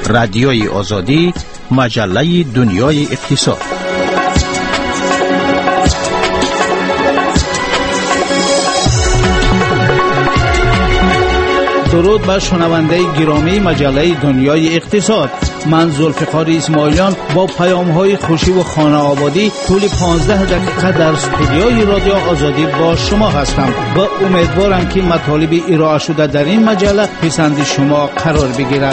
رادیوی آزادی، مجله دنیای اقتصاد. درود بر شنونده گرامی مجله دنیای اقتصاد. من ذوالفقار اسماعیلیان با پیام‌های خوشی و خانه آبادی طول 15 دقیقه در استودیوی رادیو آزادی با شما هستم و امیدوارم که مطالب ارائه شده در این مجله پسند شما قرار بگیرد.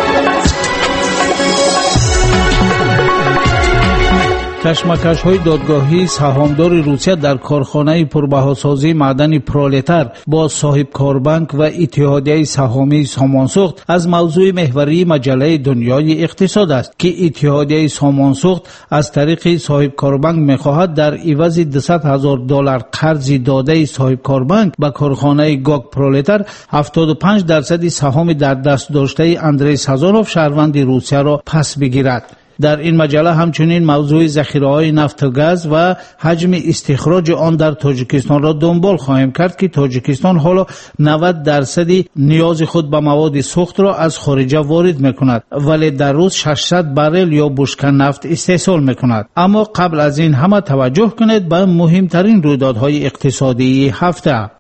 کشمکش‌های دادگاهی سهامدار روسیه در کارخانه پربهاسازی معدن پرولتر با صاحب کاربانک و اتحادیه سهامی سامانسوخت از موضوع محوری مجله دنیای اقتصاد است که اتحادیه سامانسوخت از طریق صاحب کاربانک می‌خواهد در عوض $200,000 قرض داده صاحب کاربانک به کارخانه گاگ پرولتر 75% سهام در دست داشته اندری سازانوف شهروند روسیه را پس بگیرد. در این مجله همچنین موضوع ذخیره‌های نفت و گاز و حجم استخراج آن در تاجیکستان را دنبال خواهیم کرد که تاجیکستان حالا 90% نیاز خود به مواد سوخت را از خارج وارد می‌کند ولی در روز 600 بارل یا بشکه نفت استحصال می‌کند. اما قبل از این همه توجه کنید به مهمترین رویدادهای اقتصادی هفته.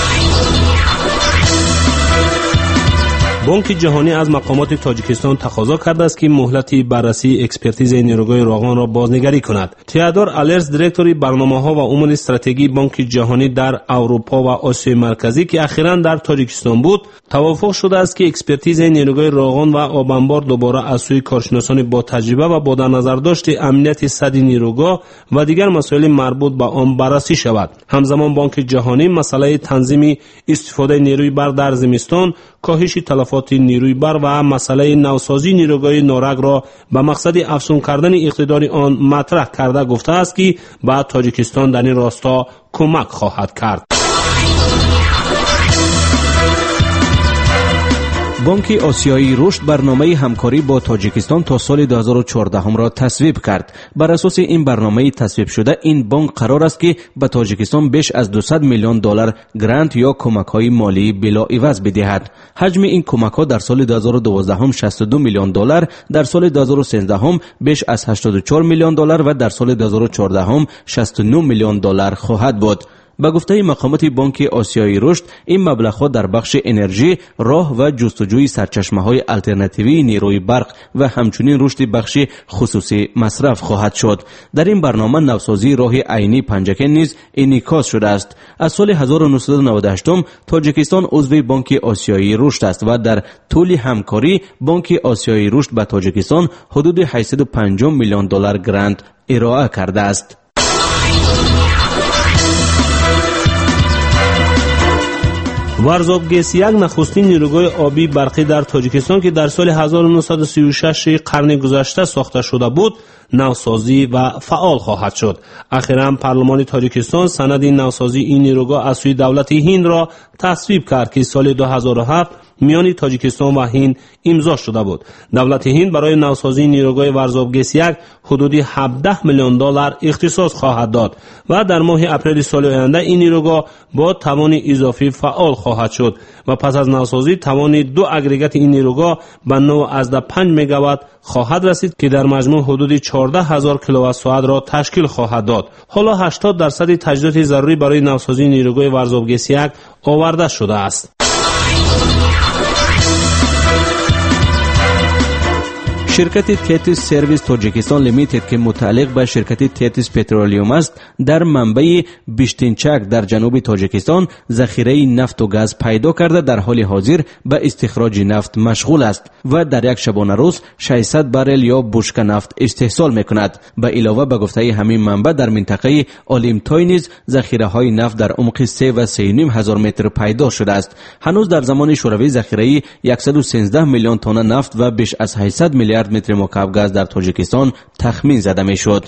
بانک جهانی از مقامات تاجیکستان تقاضا کرده است که مهلت بررسی اکسپرتیز نیروگاه راغان را بازنگری کند. تئودور آلرز، دیرکتور برنامه‌ها و امور استراتژی بانک جهانی در اروپا و آسیای مرکزی که اخیراً در تاجیکستان بود، توافق شده است که اکسپرتیز نیروگاه راغان و آبانبار دوباره از سوی کارشناسان با تجربه و با در نظر داشت امنیت سد نیروگاه و دیگر مسائل مربوط به آن بررسی شود. همزمان بانک جهانی مسئله تنظیم استفاده نیروی بر در زمستان، کاهش تلفات نیروی بر و مسئله نوسازی نیروگاه نارنگ را به مقصد افزون کردن اقتدار آن مطرح کرده گفته است که به تاجیکستان در این راستا کمک خواهد کرد. بانک آسیایی رشد برنامه همکاری با تاجیکستان تا سال 2014 را تصویب کرد. بر اساس این برنامه تصویب شده، این بانک قرار است که به تاجیکستان بیش از $200 میلیون گرانت یا کمک‌های مالی بلا عوض بدهد. حجم این کمک‌ها در سال 2012 $62 میلیون، در سال 2013 بیش از $84 میلیون و در سال 2014 $69 میلیون خواهد بود. به گفته مقامات بانک آسیایی رشد، این مبلغ‌ها در بخش انرژی، راه و جستجوی سرچشمه‌های آلترناتیوی نیروی برق و همچنین رشد بخش خصوصی مصرف خواهد شد. در این برنامه نوسازی راه عینی پنجکن نیز انعکاس شده است. از سال 1998 تاجیکستان عضو بانک آسیایی رشد است و در طول همکاری بانک آسیایی رشد به تاجیکستان حدود $850 میلیون گرانت ارائه کرده است. ورزابگس یک نخستین نیروگاه آبی برقی در تاجیکستان که در سال 1936 قرن گذشته ساخته شده بود، نوسازی و فعال خواهد شد. اخیراً پارلمان تاجیکستان سند نوسازی این نیروگاه از سوی دولت هند را تصویب کرد که سال 2007 میان تاجیکستان و هند امضا شده بود. دولت هند برای نوسازی نیروگاه ورزابگس یک حدودی $17 میلیون اختصاص خواهد داد و در ماه اپریل سال آینده این نیروگاه با توان اضافی فعال خواهد شد و پس از نوسازی توان 2 اگریگات این نیروگاه به 9.5 مگاوات خواهد رسید که در مجموع حدود 14,000 کیلووات ساعت را تشکیل خواهد داد. حالا 80% تجهیزات ضروری برای نوسازی نیروگاه ورزابگس یک آورده شده است. شرکت تیتیس سرویس تاجیکستان لیمیتد که متعلق به شرکت تیتیس پترولیوم است، در منبع بیشتینچک در جنوب تاجیکستان ذخیره نفت و گاز پیدا کرده در حال حاضر به استخراج نفت مشغول است و در یک شبانه روز 600 بارل یا بشکه نفت استحصال میکند. به علاوه به گفته همین منبع در منطقه آلیمتای نیز ذخیره های نفت در عمق 3 و 3.5 هزار متر پیدا شده است. هنوز در زمان شوروی ذخیره 113 میلیون تن نفت و بیش از 800 میلیارد متر مکعب گاز در تاجیکستان تخمین زده میشد.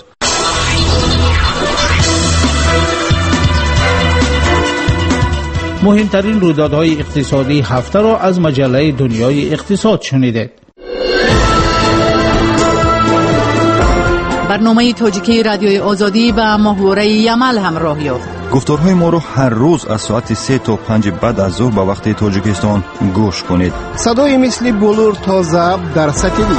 مهمترین رویدادهای اقتصادی هفته را از مجله دنیای اقتصاد شنیدید. برنامه تاجیکی رادیوی آزادی و محوره یمل همراه یافت. گفتارهای ما رو هر روز از ساعت 3 تا 5 بعد از ظهر به وقت تاجیکستان گوش کنید. صدای مثل بلور تا ضبط در ستیلی.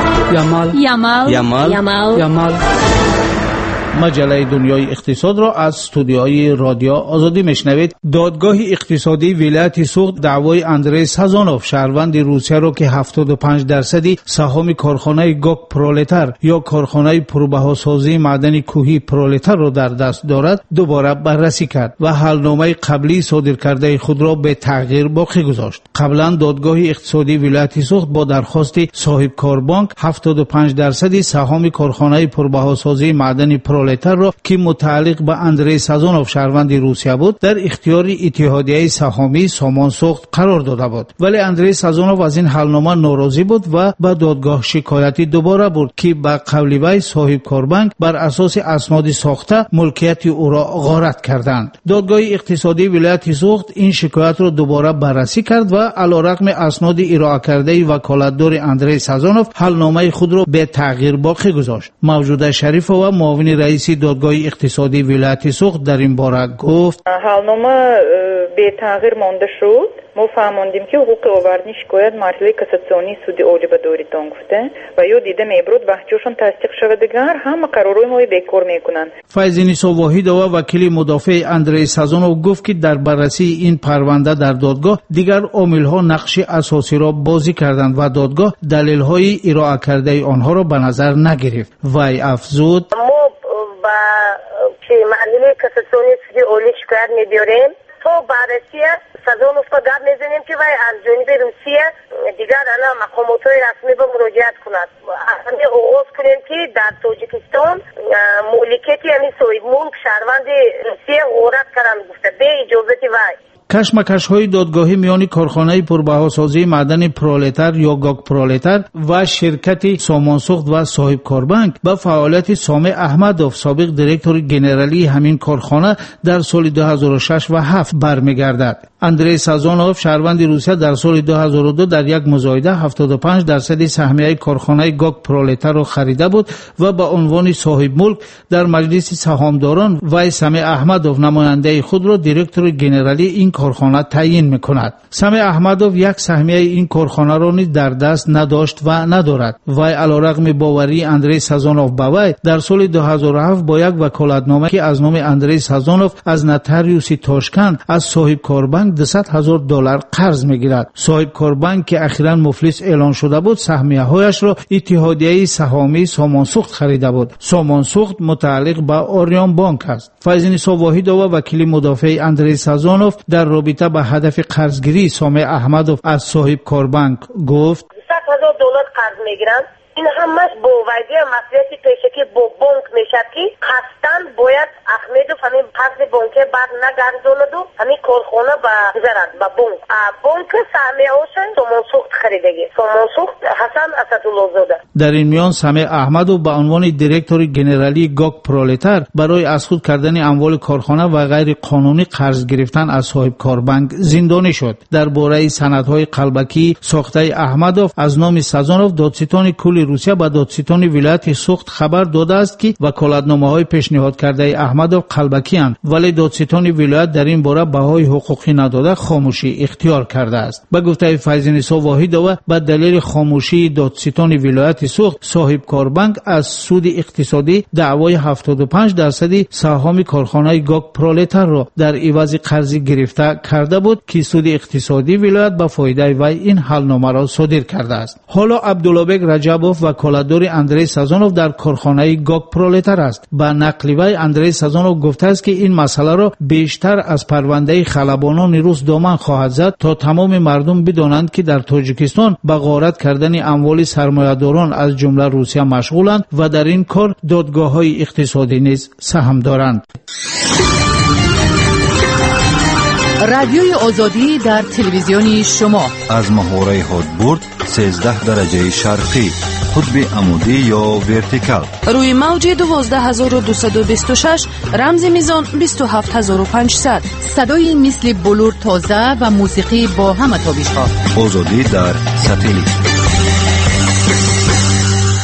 یمال مجله دنیای اقتصاد را از استودیوهای رادیو آزادی میشنوید. دادگاه اقتصادی ولایت سوخت دعوای اندری سازانوف شهروند روسیه را که 75% سهام کارخانه گوک پرولتر یا کارخانه پربهاسازی معدن کوهی پرولتر را در دست دارد دوباره بررسی کرد و حلنامه قبلی صادر کرده خود را به تغییر باقی گذاشت. قبلا دادگاه اقتصادی ولایت سوخت با درخواست صاحب کار بانک 75% سهام کارخانه پربهاسازی معدن پرولتر را که متعلق به اندری سازانوف شهروند روسیه بود در اختیار اتحادیه سهامی سامان سوخت قرار داده بود، ولی اندری سازانوف از این حلنامه ناراضی بود و به دادگاه شکایتی دوباره برد که به قول وی صاحب کار بانک بر اساس اسناد ساخته ملکیت او را غارت کردند. دادگاه اقتصادی ولایت سوخت این شکایت را دوباره بررسی کرد و علیرغم اسناد ارائه کرده وکالتدار اندری سازانوف حلنامه خود را به تغییر باقی گذاشت. موجوده شریف و معاون رئیس دادگاه اقتصادی ولایت سوخت در این باره گفت حلنامه به تغییر مانده شد. ما فهمیدیم که حقوق آوردنی شکایت مرحله کاساسیونی سود عالی به دادگاه گفته و یا دیده میبرد وقتیشون تصدیق شود دیگر همه قرارهای ما بیکار میکنن. فیض‌نیسا واحد و وکیل مدافع اندری سازانوف گفت که در بررسی این پرونده در دادگاه دیگر عامل‌ها نقش اساسی را بازی کردند و دادگاه دلیل‌های ارائه کرده آنها را به نظر نگرفت. وی افزود که مرحله کاساسیونی سود عالی شکایت می‌داریم تو بررسی سازانوف را گپ میزنیم که وی از جانب روسیه دیگر الان مقامات‌های رسمی به مراجعت کند. همین آغاز کنیم که در تاجیکستان مالکیت یعنی صاحب ملک شهروند روسیه غارت کردن گفته به اجازه وی. کشمکش‌های دادگاهی میان کارخانه پربهاسازی معدن پرولتر یا گوک پرولتر و شرکت سامانسوخت و صاحب کار بانک به فعالیت سامع احمدوف سابق دیرکتور جنرالی همین کارخانه در سال 2006 و 2007 برمیگردد. اندری سازانوف شهروند روسیه در سال 2002 در یک مزایده 75% سهمیه کارخانه گوک پرولتر را خریده بود و به عنوان صاحب ملک در مجلس سهامداران و سامع احمدوف نماینده خود را دیرکتور جنرالی این کارخانه تعیین میکند. سامع احمدوف یک سهمیه این کارخانه را نیز در دست نداشت و ندارد. وی علیرغم باوری اندری سازانوف به وی در سال 2007 با یک وکالتنامه که از نام اندری سازانوف از نتاریوس تاشکند از صاحب کار بانک $200,000 قرض میگیرد. صاحب کار بانک که اخیراً مفلس اعلان شده بود سهمیه هایش را اتحادیه سهامی سامانسوخت خریده بود. سامانسوخت متعلق به آریان بانک است. فیض‌نیسا واحد و وکیل مدافع اندری سازانوف در رابطه به هدف قرضگیری سامع احمدوف از صاحب کار بانک گفت $100,000 قرض میگیرند. این همش با وضعیت مسئولیتی پیشه که با بانک میشد که قصداً باید احمدوف همین قرض بانکی بعد نگرداند و همین کارخانه بگذارد به بانک سهمیه هاشون سامانسوخت خریدگی. سامانسوخت حسن اسدالله زاده. در این میان سامع احمدوف به عنوان دیرکتور جنرالی گوک پرولتر برای از خود کردن اموال کارخانه و غیر قانونی قرض گرفتن از صاحب کار بانک زندانی شد. درباره سندهای قلبکی ساخته احمدوف از نام سازانوف دادستان کل روسیه به دادستان ولایت سوخت خبر داده است که وکالتنامه‌های پیشنهاد کرده احمدوف قلبکی اند، ولی دادستان ولایت در این باره بهای حقوقی نداده خاموشی اختیار کرده است. به گفته فیض‌نیسا واحد و به دلیل خاموشی دادستان ولایت سوخت صاحب کار بانک از سود اقتصادی دعوای 75% سهام کارخانه گوک پرولتر را در عوض قرض گرفته کرده بود که سود اقتصادی ولایت به فایده وی این حلنامه را صادر کرده است. حالا عبداللهبک رجبوف وکالتدار اندری سازانوف در کارخانه گوک پرولتر است. به نقل وی اندری سازانوف گفته است که این مسئله را بیشتر از پرونده خلبانان روس دامن خواهد زد تا تمام مردم بدانند که در تاجیکستان به غارت کردن اموال سرمایه‌داران از جمله روسیه مشغولند و در این کار دادگاه‌های اقتصادی نیز سهم دارند. رادیوی آزادی در تلویزیون شما از محوره هدبرد 13 درجه شرقی قطب عمودی یا ورتیکال روی موج 12226 رمز میزان 27500 صدای مثل بلور تازه و موسیقی با همه تابش‌ها. آزادی در ستلیت.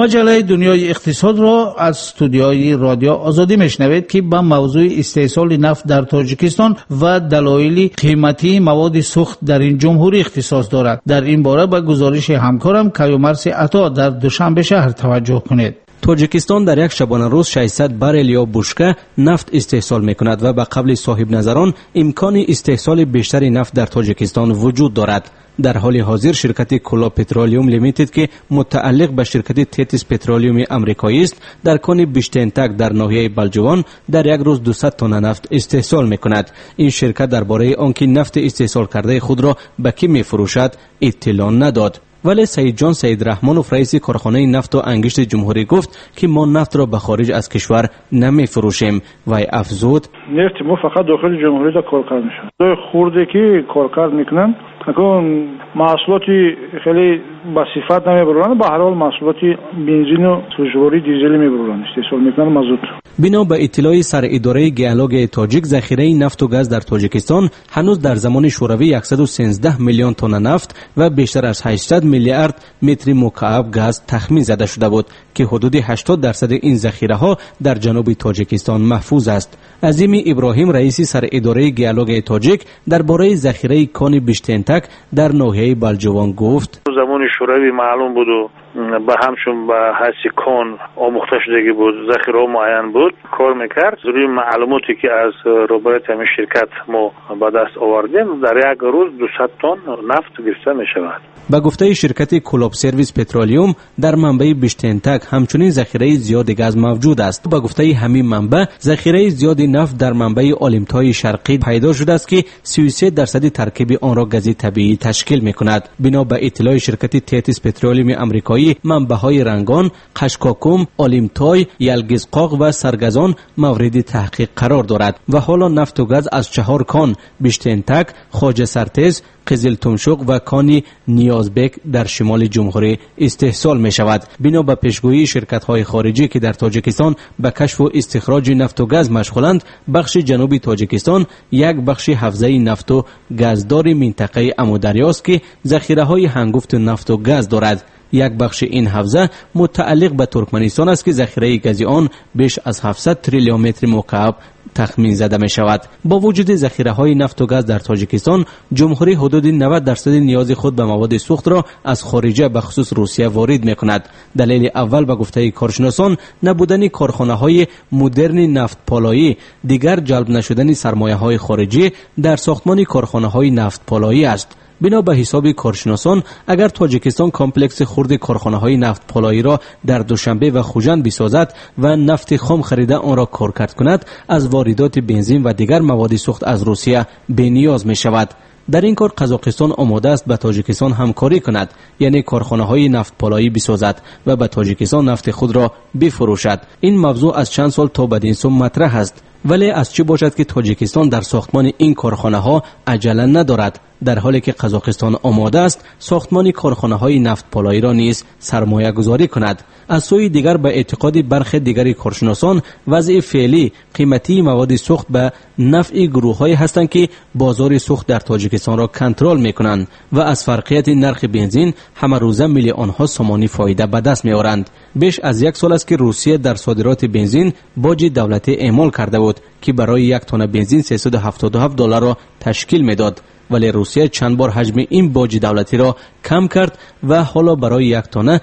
مجله دنیای اقتصاد را از استودیوی رادیو آزادی میشنوید که با موضوع استحصال نفت در تاجیکستان و دلایل قیمتی مواد سوخت در این جمهوری اختصاص دارد. در این باره به گزارش همکارم کیومرث عطا در دوشنبه شهر توجه کنید. تاجیکستان در یک شبانه روز 600 بارل یا بشکه نفت استحصال میکند و به قبل صاحب نظران امکان استحصال بیشتری نفت در تاجیکستان وجود دارد. در حال حاضر شرکت کولا پترولیوم لیمیتد که متعلق به شرکت تیتیس پترولیوم امریکایی است در کان بیشتینتک در ناحیه بلجوان در یک روز 200 تن نفت استحصال میکند. این شرکت درباره آنکه نفت استحصال کرده خود را به کی میفروشد اطلاع نداد. ولی سید جان سید رحمانوف رئیس کارخانه نفت و انگشت جمهوری گفت که ما نفت را به خارج از کشور نمی فروشیم و افزود نفت ما فقط داخل جمهوری کار میشه. خورده که کار میکنن اون محصولاتی خیلی با صفت نمیبرن، به هر حال محصولاتی بنزین و سوژواری دیزل میبرن، استحصال میکنن مازوت. بنا به اطلاع سر اداره گیالوگ تاجیک ذخیره نفت و گاز در تاجیکستان هنوز در زمان شوروی 113 میلیون تن نفت و بیشتر از 800 میلیارد متر مکعب گاز تخمین زده شده بود که حدود 80% این ذخیره ها در جنوب تاجیکستان محفوظ است. عظیم ابراهیم رئیس سر اداره گیالوگ تاجیک درباره ذخیره کان بیشتینتک در ناحیه بلجوان گفت زمان شوروی معلوم بود و به همشون به حیث کان آموخته شدگی بود، ذخیره معین بود، کار میکرد. روی معلوماتی که از روبایت همین شرکت ما به دست آوردیم در یک روز 200 تن نفت گرفته میشود. با گفته شرکت کلوب سرویس پترولیوم در منبع بیشتینتک همچنین ذخیره زیاد گاز موجود است. با گفته همین منبع ذخیره زیاد نفت در منبع آلیمتای شرقی پیدا شده است که 33% ترکیب آن را گاز طبیعی تشکیل میکند. بنا به اطلاع شرکت تیتیس پترولیوم امریکایی منبع‌های رنگان، قشقاکم، آلیمتای، یلگزقاق و سرگزان مورد تحقیق قرار دارد و حالا نفت و گاز از 4 کان بیشتینتک، خواجه سرتز، قزل تمشق و کانی نیازبک در شمال جمهوری استحصال می شود. بنا به پیشگویی شرکت های خارجی که در تاجیکستان به کشف و استخراج نفت و گاز مشغولند، بخش جنوبی تاجیکستان یک بخش حوزه نفت و گازدار منطقه امودریاست که ذخیره های هنگفت نفت و گاز دارد. یک بخش این حوزه متعلق به ترکمنستان است که ذخیره گازی آن بیش از 700 تریلیون متر مکعب تخمین زده می شود. با وجود ذخیره های نفت و گاز در تاجیکستان، جمهوری حدود 90% نیاز خود به مواد سوخت را از خارجه به خصوص روسیه وارد می کند. دلیل اول به گفته کارشناسان نبودن کارخانه های مدرن نفت پالایی، دیگر جلب نشدن سرمایه های خارجی در ساختمان کارخانه های نفت پالایی است. بنا به حساب کارشناسان اگر تاجیکستان کامپلکس خرد کارخانه های نفت پالایی را در دوشنبه و خوجند بسازد و نفت خام خریده آن را کارکرد کند، از واردات بنزین و دیگر مواد سوخت از روسیه بی‌نیاز می شود. در این کار قزاقستان آماده است به تاجیکستان همکاری کند، یعنی کارخانه های نفت پالایی بسازد و به تاجیکستان نفت خود را بفروشد. این موضوع از چند سال تا بدین سو مطرح است، ولی از چه باشد که تاجیکستان در ساختمان این کارخانه ها عجله ندارد، در حالی که قزاقستان آماده است ساختمان کارخانه های نفت پالایی را نیز سرمایه گذاری کند. از سوی دیگر به اعتقاد برخی دیگر کارشناسان وضع فعلی قیمتی مواد سوخت به نفع گروه‌هایی هستند که بازار سوخت در تاجیکستان را کنترل می‌کنند و از فرقیت نرخ بنزین همه روزه میلیون‌ها سومانی فایده به دست می‌آورند. بیش از یک سال است که روسیه در صادرات بنزین باج دولتی اعمال کرده بود که برای یک تن بنزین $377 را تشکیل می‌داد، ولی روسیه چند بار حجم این باج دولتی را کم کرد و حالا برای یک تانه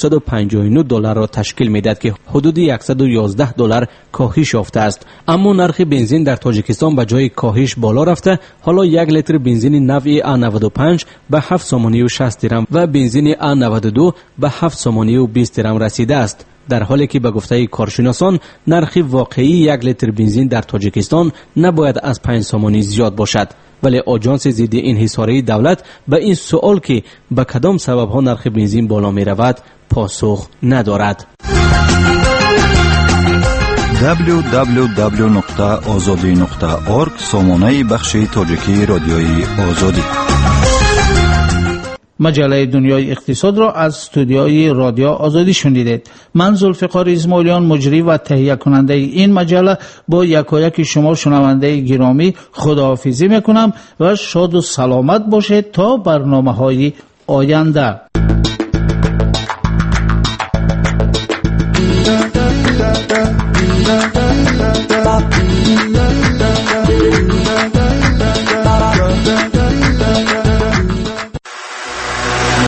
$259 را تشکیل می‌دهد که حدود $111 کاهش یافته است. اما نرخ بنزین در تاجیکستان به جای کاهش بالا رفته، حالا یک لیتر بنزین نوع A95 به 7 سومانی و 60 درم و بنزین A92 به 7 سومانی و 20 درم رسیده است، در حالی که به گفته کارشناسان نرخ واقعی یک لیتر بنزین در تاجیکستان نباید از 5 سومانی زیاد باشد. ولی آژانس ضد انحصاری دولت به این سوال که به کدام سبب ها نرخ بنزین بالا می رود پاسخ ندارد. www.azadi.org سامانه بخش تاجیکی رادیوی آزادی. مجله دنیای اقتصاد را از استودیوی رادیو آزادی شنیدید. من ذوالفقار اسماعیلیان مجری و تهیه کننده این مجله با یکایک شما شنونده گرامی خداحافظی میکنم و شاد و سلامت باشید تا برنامه‌های آینده.